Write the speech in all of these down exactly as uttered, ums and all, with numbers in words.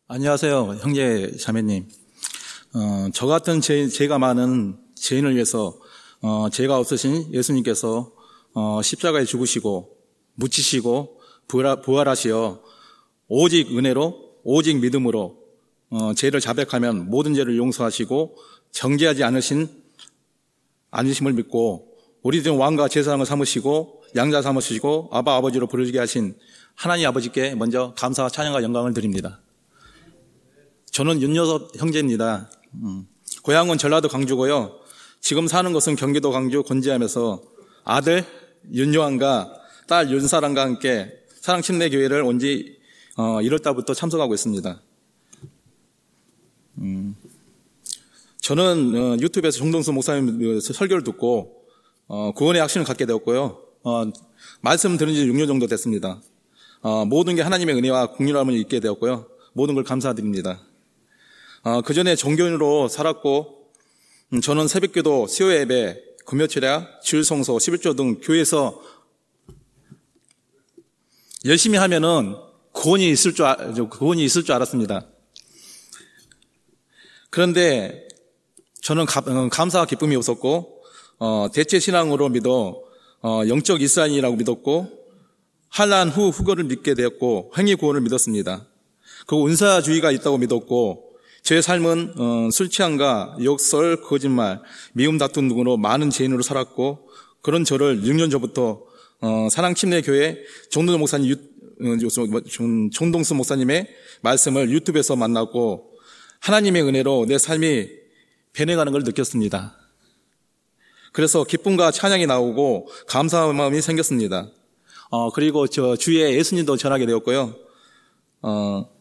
안녕하세요, 형제 자매님. 어, 저 같은 죄, 죄가 많은 죄인을 위해서 어, 죄가 없으신 예수님께서 어, 십자가에 죽으시고 묻히시고 부활, 부활하시어 오직 은혜로 오직 믿음으로 어, 죄를 자백하면 모든 죄를 용서하시고 정죄하지 않으신 않으심을 믿고 우리 중 왕과 제사장을 삼으시고 양자 삼으시고 아바 아버지로 부르게 하신 하나님 아버지께 먼저 감사와 찬양과 영광을 드립니다. 저는 윤여섭 형제입니다. 음, 고향은 전라도 광주고요. 지금 사는 곳은 경기도 광주 곤지암에서 아들 윤요한과 딸 윤사랑과 함께 사랑침례교회를 온 지 어, 일월 달부터 참석하고 있습니다. 음, 저는 어, 유튜브에서 정동수 목사님 설교를 듣고 어, 구원의 확신을 갖게 되었고요. 어, 말씀 들은 지 육 년 정도 됐습니다. 어, 모든 게 하나님의 은혜와 국률함을 잊게 되었고요. 모든 걸 감사드립니다. 어, 그 전에 종교인으로 살았고 음, 저는 새벽기도, 수요예배, 금요철야, 주일성서, 십일조 등 교회에서 열심히 하면은 구원이 있을 줄, 알, 구원이 있을 줄 알았습니다. 그런데 저는 감, 감사와 기쁨이 없었고 어, 대체 신앙으로 믿어 어, 영적 이스라엘이라고 믿었고 환난 후 후거를 믿게 되었고 행위 구원을 믿었습니다. 그 은사주의가 있다고 믿었고 제 삶은 어, 술 취함과 욕설, 거짓말, 미움 다툼 등으로 많은 죄인으로 살았고 그런 저를 육 년 전부터 어, 사랑침례교회 정동수 목사님, 유, 정동수 목사님의 말씀을 유튜브에서 만나고 하나님의 은혜로 내 삶이 변해가는 걸 느꼈습니다. 그래서 기쁨과 찬양이 나오고 감사한 마음이 생겼습니다. 어, 그리고 저 주위에 예수님도 전하게 되었고요. 어,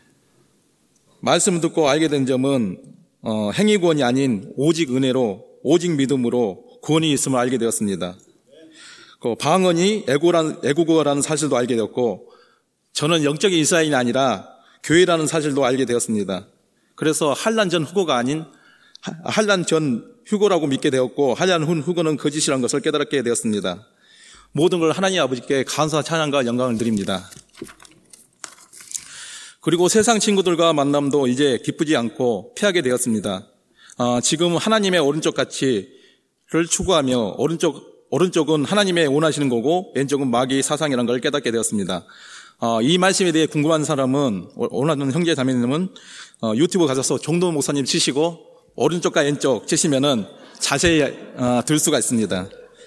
말씀을 듣고 알게 된 점은 어, 행위 구원이 아닌 오직 은혜로 오직 믿음으로 구원이 있음을 알게 되었습니다. 그 방언이 애고란, 애국어라는 사실도 알게 되었고 저는 영적인 이스라엘이 아니라 교회라는 사실도 알게 되었습니다. 그래서 환난 전 후고가 아닌 환난 전 휴고라고 믿게 되었고 환난 후 후고는 거짓이라는 것을 깨달게 되었습니다. 모든 걸 하나님 아버지께 감사 찬양과 영광을 드립니다. 그리고 세상 친구들과 만남도 이제 기쁘지 않고 피하게 되었습니다. 어, 지금 하나님의 오른쪽 가치를 추구하며 오른쪽, 오른쪽은 하나님의 원하시는 거고 왼쪽은 마귀의 사상이라는 걸 깨닫게 되었습니다. 어, 이 말씀에 대해 궁금한 사람은 원하는 형제 자매님은 어, 유튜브 가셔서 정동수 목사님 치시고 오른쪽과 왼쪽 치시면은 자세히 어, 들 수가 있습니다.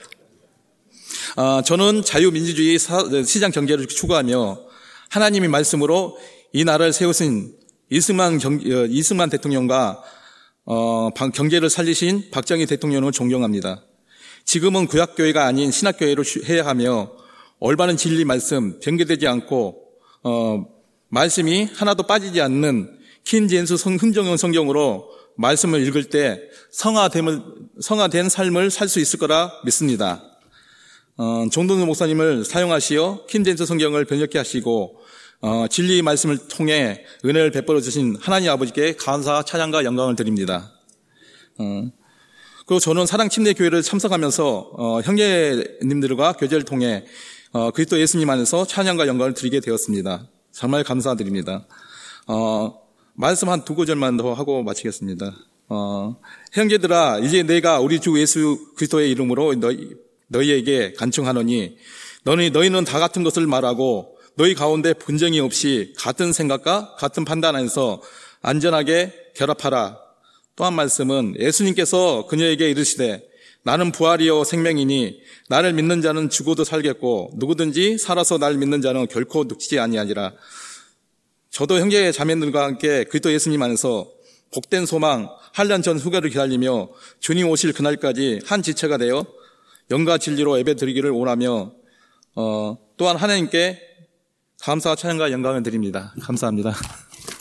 어, 저는 자유민주주의 사, 시장 경제를 추구하며 하나님의 말씀으로 이 나라를 세우신 이승만, 경, 이승만 대통령과 어, 경제를 살리신 박정희 대통령을 존경합니다. 지금은 구약교회가 아닌 신학교회로 해야 하며 올바른 진리 말씀, 변개되지 않고 어, 말씀이 하나도 빠지지 않는 킹제임스 흥정형 성경으로 말씀을 읽을 때 성화됨을, 성화된 삶을 살 수 있을 거라 믿습니다. 어, 정동수 목사님을 사용하시어 킹제임스 성경을 번역케 하시고 어, 진리의 말씀을 통해 은혜를 베풀어 주신 하나님 아버지께 감사와 찬양과 영광을 드립니다. 어, 그리고 저는 사랑침례교회를 참석하면서 어, 형제님들과 교제를 통해 어, 그리스도 예수님 안에서 찬양과 영광을 드리게 되었습니다. 정말 감사드립니다. 어, 말씀 한 두 구절만 더 하고 마치겠습니다. 어, 형제들아, 이제 내가 우리 주 예수 그리스도의 이름으로 너희, 너희에게 간청하노니 너희, 너희는 다 같은 것을 말하고 너희 가운데 분쟁이 없이 같은 생각과 같은 판단 안에서 안전하게 결합하라. 또 한 말씀은 예수님께서 그녀에게 이르시되 나는 부활이요 생명이니 나를 믿는 자는 죽어도 살겠고 누구든지 살아서 나를 믿는 자는 결코 늙지 아니하리라. 저도 형제 자매들과 함께 그리스도 예수님 안에서 복된 소망, 환난 전 후가를 기다리며 주님 오실 그날까지 한 지체가 되어 영과 진리로 예배드리기를 원하며 어, 또한 하나님께 감사와 찬양과 영광을 드립니다. 감사합니다.